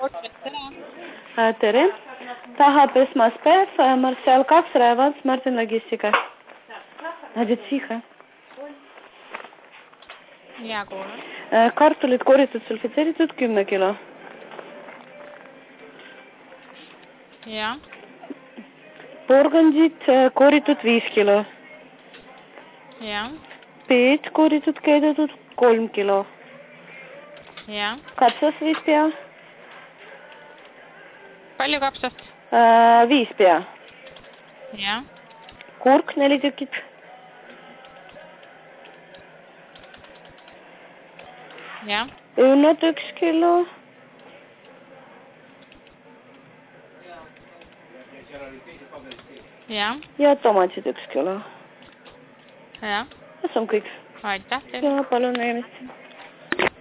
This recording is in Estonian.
Tere. Tahab esmaspäev, Marcel 2, Rävans, Martin Logistika. Надя, тихо. Ja, kuulan. Kartulid koritud sulfitseeritud 10 kilo. Ja. Porgandid koritud 5 kilo. Ja. Peed koritud keedetud 3 kilo. Ja. Kapsas 5 pea. Palju kapsast? 5 pea. Ja. Kurk 4 tükit. Ja. Õunad 1 kilo. Ja. Ja tomatid 1 kilo. Ja. See on kõik. Aitäh teile. Ja palun nägemist.